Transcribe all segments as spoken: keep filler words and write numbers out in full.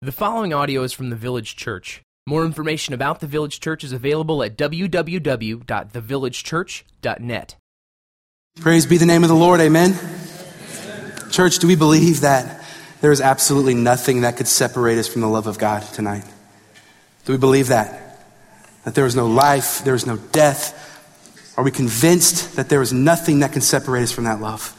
The following audio is from the Village Church. More information about the Village Church is available at w w w dot the village church dot net. Praise be the name of the Lord, amen? Church, do we believe that there is absolutely nothing that could separate us from the love of God tonight? Do we believe that? That there is no life, there is no death? Are we convinced that there is nothing that can separate us from that love?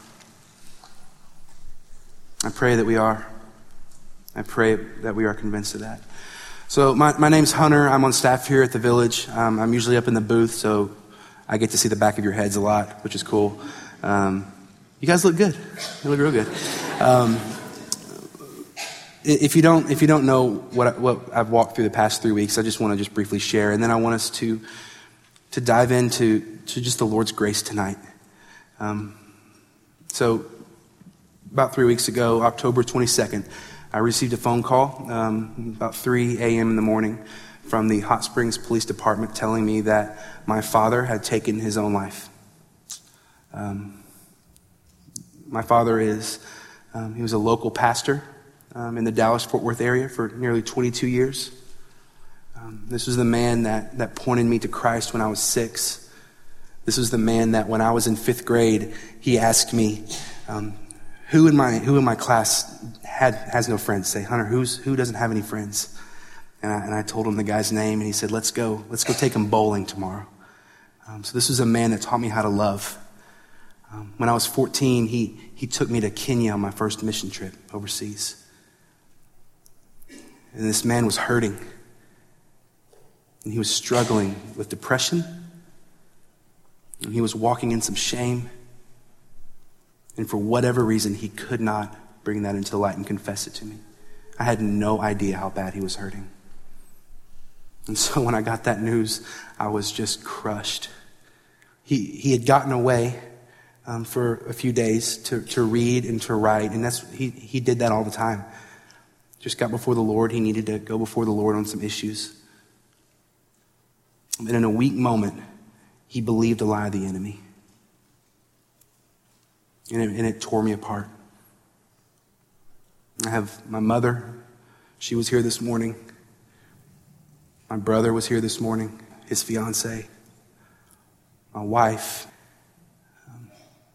I pray that we are. I pray that we are convinced of that. So my, my name's Hunter. I'm on staff here at the Village. Um, I'm usually up in the booth, so I get to see the back of your heads a lot, which is cool. Um, you guys look good. You look real good. Um, if you don't, if you don't know what what I've walked through the past three weeks, I just want to just briefly share, and then I want us to to dive into to just the Lord's grace tonight. Um, so about three weeks ago, October twenty-second. I received a phone call um, about three a.m. in the morning from the Hot Springs Police Department telling me that my father had taken his own life. Um, my father is, um, he was a local pastor um, in the Dallas-Fort Worth area for nearly twenty-two years. Um, this was the man that, that pointed me to Christ when I was six. This was the man that when I was in fifth grade, he asked me, um, who in my who in my class had has no friends? Say, Hunter, who's who doesn't have any friends? And I, and I told him the guy's name, and he said, let's go. Let's go take him bowling tomorrow. Um, so this was a man that taught me how to love. Um, when I was fourteen, he he took me to Kenya on my first mission trip overseas. And this man was hurting. And he was struggling with depression. And he was walking in some shame. And for whatever reason, he could not bring that into the light and confess it to me. I had no idea how bad he was hurting. And so when I got that news, I was just crushed. He he had gotten away um, for a few days to, to read and to write, and that's he he did that all the time. Just got before the Lord. He needed to go before the Lord on some issues. And in a weak moment, he believed a lie of the enemy. And it, and it tore me apart. I have my mother. She was here this morning. My brother was here this morning, his fiance. My wife. Um,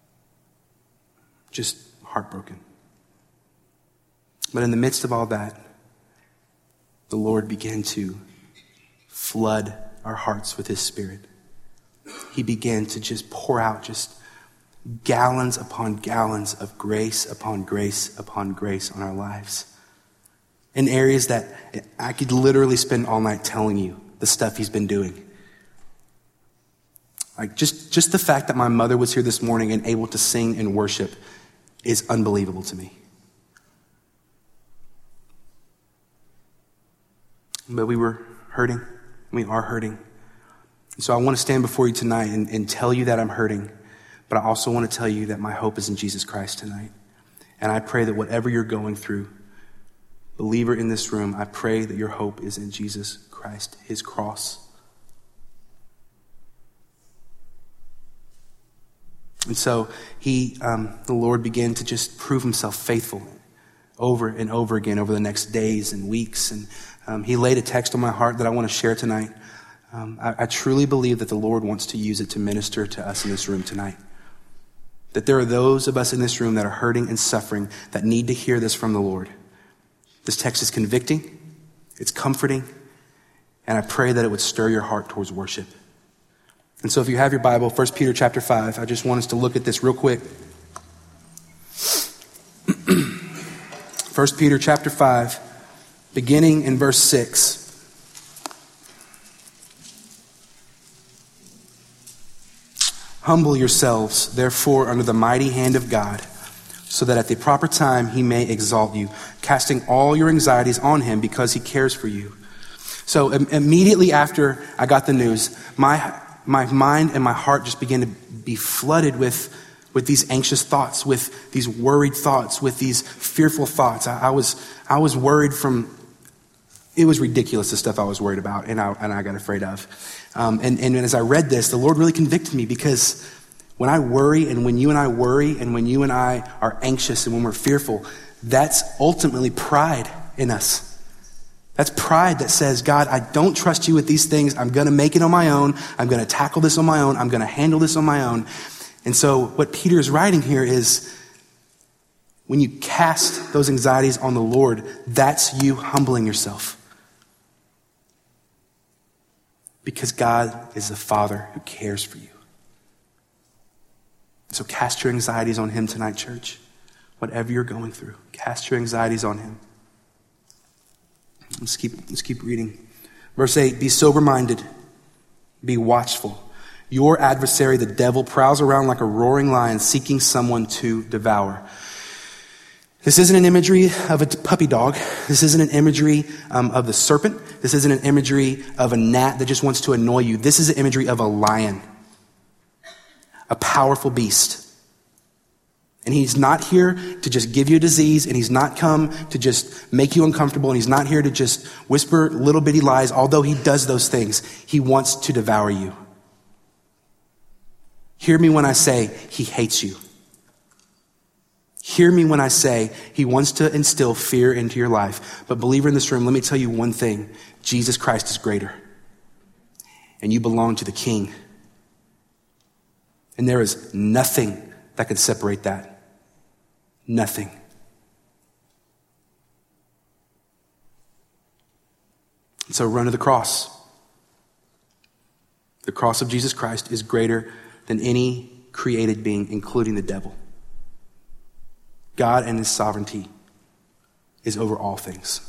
just heartbroken. But in the midst of all that, the Lord began to flood our hearts with his Spirit. He began to just pour out just gallons upon gallons of grace upon grace upon grace on our lives. In areas that I could literally spend all night telling you the stuff he's been doing. Like just, just the fact that my mother was here this morning and able to sing and worship is unbelievable to me. But we were hurting. We are hurting. And so I want to stand before you tonight and, and tell you that I'm hurting. But I also want to tell you that my hope is in Jesus Christ tonight. And I pray that whatever you're going through, believer in this room, I pray that your hope is in Jesus Christ, his cross. And so he, um, the Lord began to just prove himself faithful over and over again over the next days and weeks. And um, he laid a text on my heart that I want to share tonight. Um, I, I truly believe that the Lord wants to use it to minister to us in this room tonight. That there are those of us in this room that are hurting and suffering that need to hear this from the Lord. This text is convicting, it's comforting, and I pray that it would stir your heart towards worship. And so if you have your Bible, First Peter chapter five, I just want us to look at this real quick. First Peter chapter five, beginning in verse six. Humble yourselves, therefore, under the mighty hand of God, so that at the proper time he may exalt you, casting all your anxieties on him because he cares for you. So im- immediately after I got the news, my my mind and my heart just began to be flooded with, with these anxious thoughts, with these worried thoughts, with these fearful thoughts. I, I was I was worried from, it was ridiculous the stuff I was worried about and I, and I got afraid of. Um, and, and as I read this, the Lord really convicted me because when I worry and when you and I worry and when you and I are anxious and when we're fearful, that's ultimately pride in us. That's pride that says, God, I don't trust you with these things. I'm going to make it on my own. I'm going to tackle this on my own. I'm going to handle this on my own. And so what Peter is writing here is, when you cast those anxieties on the Lord, that's you humbling yourself. Because God is the Father who cares for you. So cast your anxieties on him tonight, church. Whatever you're going through, cast your anxieties on him. Let's keep, let's keep reading. Verse eight, be sober-minded, be watchful. Your adversary, the devil, prowls around like a roaring lion seeking someone to devour. This isn't an imagery of a puppy dog. This isn't an imagery um, of the serpent. This isn't an imagery of a gnat that just wants to annoy you. This is an imagery of a lion, a powerful beast. And he's not here to just give you a disease, and he's not come to just make you uncomfortable, and he's not here to just whisper little bitty lies, although he does those things. He wants to devour you. Hear me when I say he hates you. Hear me when I say he wants to instill fear into your life. But believer in this room, let me tell you one thing. Jesus Christ is greater. And you belong to the King. And there is nothing that can separate that. Nothing. And so run to the cross. The cross of Jesus Christ is greater than any created being, including the devil. God and his sovereignty is over all things.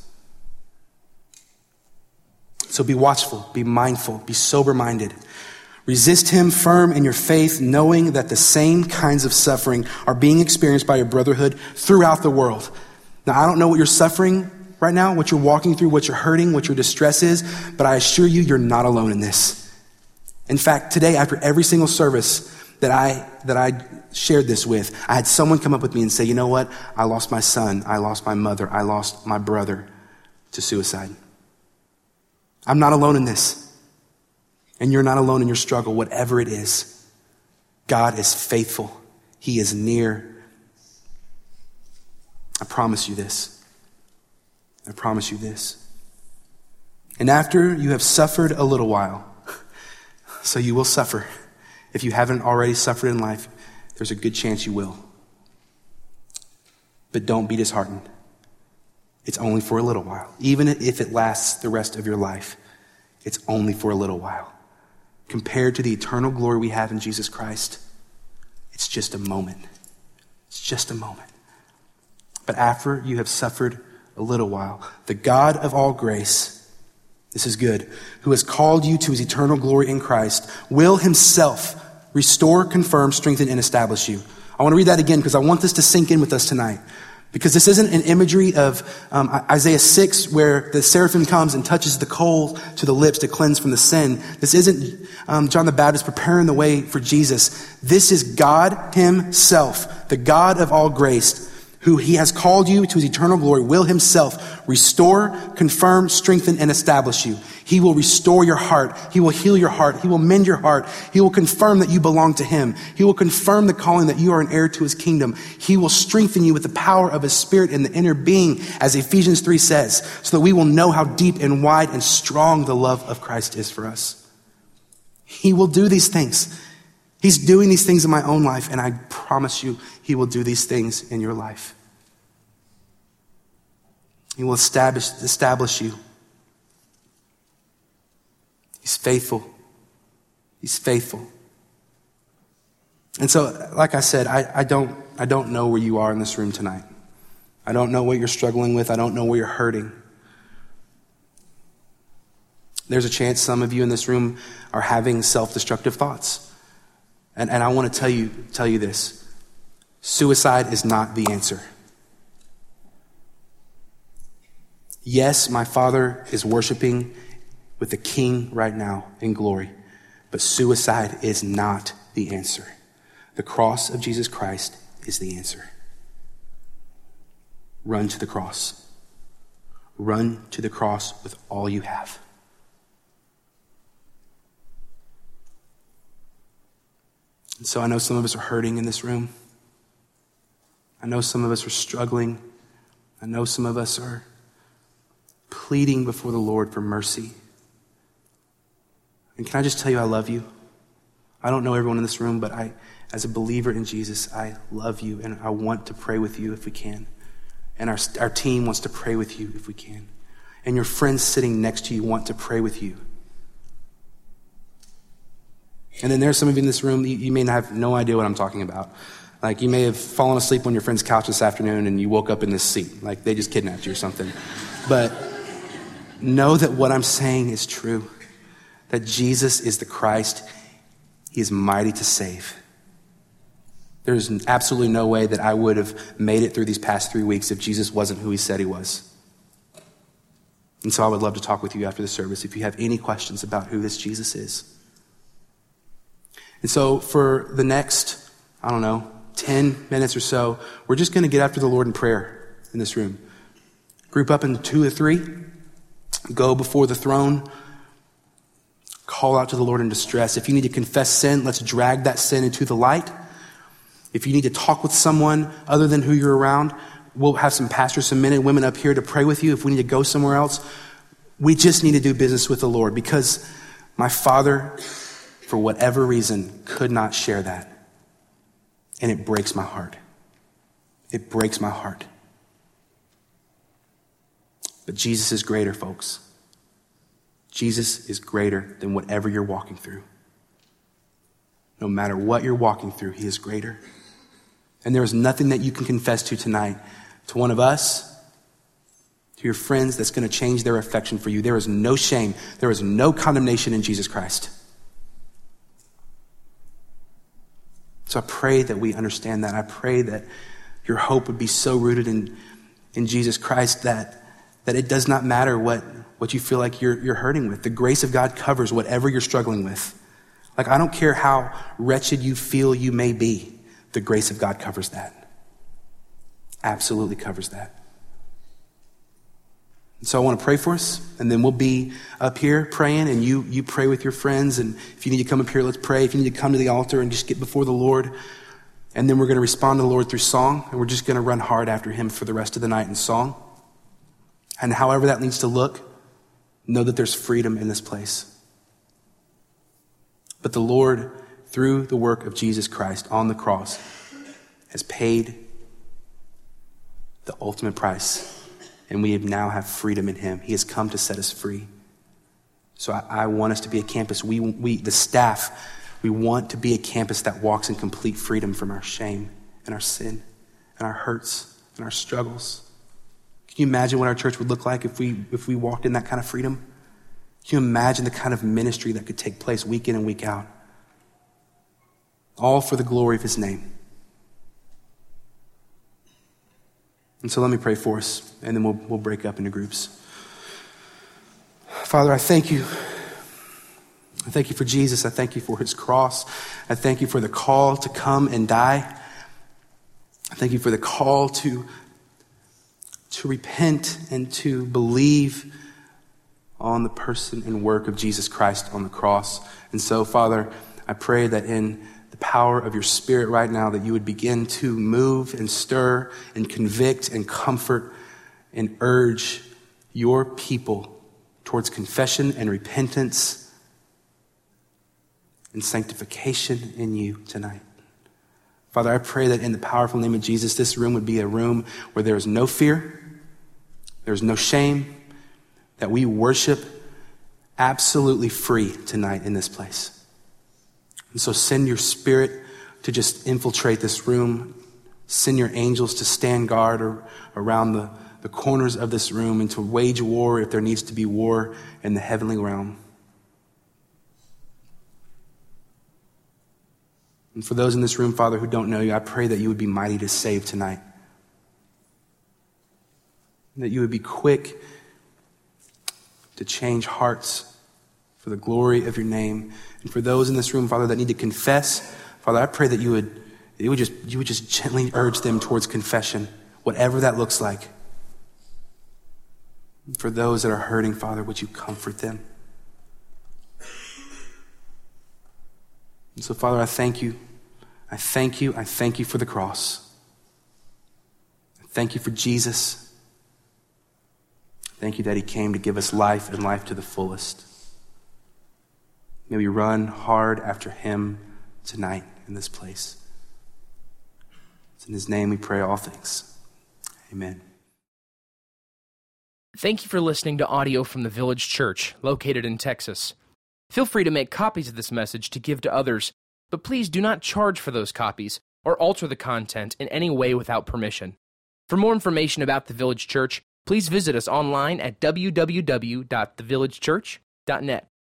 So be watchful, be mindful, be sober-minded. Resist him firm in your faith, knowing that the same kinds of suffering are being experienced by your brotherhood throughout the world. Now, I don't know what you're suffering right now, what you're walking through, what you're hurting, what your distress is, but I assure you, you're not alone in this. In fact, today, after every single service that I that I shared this with, I had someone come up with me and say, you know what? I lost my son. I lost my mother. I lost my brother to suicide. I'm not alone in this. And you're not alone in your struggle, whatever it is. God is faithful. He is near. I promise you this. I promise you this. And after you have suffered a little while, so you will suffer. If you haven't already suffered in life, there's a good chance you will. But don't be disheartened. It's only for a little while. Even if it lasts the rest of your life, it's only for a little while. Compared to the eternal glory we have in Jesus Christ, it's just a moment. It's just a moment. But after you have suffered a little while, the God of all grace, this is good, who has called you to his eternal glory in Christ, will himself restore, confirm, strengthen, and establish you. I want to read that again because I want this to sink in with us tonight. Because this isn't an imagery of um, Isaiah six where the seraphim comes and touches the coal to the lips to cleanse from the sin. This isn't um, John the Baptist preparing the way for Jesus. This is God himself, the God of all grace, who he has called you to his eternal glory, will himself restore, confirm, strengthen, and establish you. He will restore your heart. He will heal your heart. He will mend your heart. He will confirm that you belong to him. He will confirm the calling that you are an heir to his kingdom. He will strengthen you with the power of his spirit in the inner being, as Ephesians three says, so that we will know how deep and wide and strong the love of Christ is for us. He will do these things. He's doing these things in my own life, and I promise you, he will do these things in your life. He will establish, establish you. He's faithful. He's faithful. And so, like I said, I, I don't I don't know where you are in this room tonight. I don't know what you're struggling with. I don't know where you're hurting. There's a chance some of you in this room are having self-destructive thoughts. And, and I want to tell you, tell you this. Suicide is not the answer. Yes, my Father is worshiping with the King right now in glory. But suicide is not the answer. The cross of Jesus Christ is the answer. Run to the cross. Run to the cross with all you have. And so I know some of us are hurting in this room. I know some of us are struggling. I know some of us are pleading before the Lord for mercy. And can I just tell you I love you? I don't know everyone in this room, but I, as a believer in Jesus, I love you and I want to pray with you if we can. And our, our team wants to pray with you if we can. And your friends sitting next to you want to pray with you. And then there's some of you in this room, you, you may have no idea what I'm talking about. Like you may have fallen asleep on your friend's couch this afternoon and you woke up in this seat. Like they just kidnapped you or something. But know that what I'm saying is true. That Jesus is the Christ. He is mighty to save. There's absolutely no way that I would have made it through these past three weeks if Jesus wasn't who he said he was. And so I would love to talk with you after the service if you have any questions about who this Jesus is. And so for the next, I don't know, ten minutes or so, we're just going to get after the Lord in prayer in this room. Group up into two or three. Go before the throne. Call out to the Lord in distress. If you need to confess sin, let's drag that sin into the light. If you need to talk with someone other than who you're around, we'll have some pastors, some men and women up here to pray with you. If we need to go somewhere else, we just need to do business with the Lord because my father, for whatever reason, could not share that. And it breaks my heart. It breaks my heart. But Jesus is greater, folks. Jesus is greater than whatever you're walking through. No matter what you're walking through, he is greater. And there is nothing that you can confess to tonight, to one of us, to your friends, that's going to change their affection for you. There is no shame. There is no condemnation in Jesus Christ. So I pray that we understand that. I pray that your hope would be so rooted in, in Jesus Christ that, that it does not matter what, what you feel like you're, you're hurting with. The grace of God covers whatever you're struggling with. Like, I don't care how wretched you feel you may be. The grace of God covers that. Absolutely covers that. And so I want to pray for us, and then we'll be up here praying, and you you pray with your friends. And if you need to come up here, let's pray. If you need to come to the altar and just get before the Lord, and then we're going to respond to the Lord through song, and we're just going to run hard after him for the rest of the night in song. And however that needs to look, know that there's freedom in this place. But the Lord, through the work of Jesus Christ on the cross, has paid the ultimate price. And we now have freedom in him. He has come to set us free. So I, I want us to be a campus. We, we, the staff, we want to be a campus that walks in complete freedom from our shame and our sin and our hurts and our struggles. Can you imagine what our church would look like if we, if we walked in that kind of freedom? Can you imagine the kind of ministry that could take place week in and week out? All for the glory of his name. And so let me pray for us, and then we'll, we'll break up into groups. Father, I thank you. I thank you for Jesus. I thank you for his cross. I thank you for the call to come and die. I thank you for the call to, to repent and to believe on the person and work of Jesus Christ on the cross. And so, Father, I pray that in the power of your Spirit right now, that you would begin to move and stir and convict and comfort and urge your people towards confession and repentance and sanctification in you tonight. Father, I pray that in the powerful name of Jesus, this room would be a room where there is no fear, there's no shame, that we worship absolutely free tonight in this place. And so send your Spirit to just infiltrate this room. Send your angels to stand guard or, around the, the corners of this room and to wage war if there needs to be war in the heavenly realm. And for those in this room, Father, who don't know you, I pray that you would be mighty to save tonight. That you would be quick to change hearts for the glory of your name. And for those in this room, Father, that need to confess, Father, I pray that you would, you would just, you would just gently urge them towards confession, whatever that looks like. And for those that are hurting, Father, would you comfort them? And so, Father, I thank you. I thank you. I thank you for the cross. I thank you for Jesus. Thank you that he came to give us life and life to the fullest. May we run hard after him tonight in this place. It's in his name we pray all things. Amen. Thank you for listening to audio from the Village Church, located in Texas. Feel free to make copies of this message to give to others, but please do not charge for those copies or alter the content in any way without permission. For more information about the Village Church, please visit us online at w w w dot the village church dot net.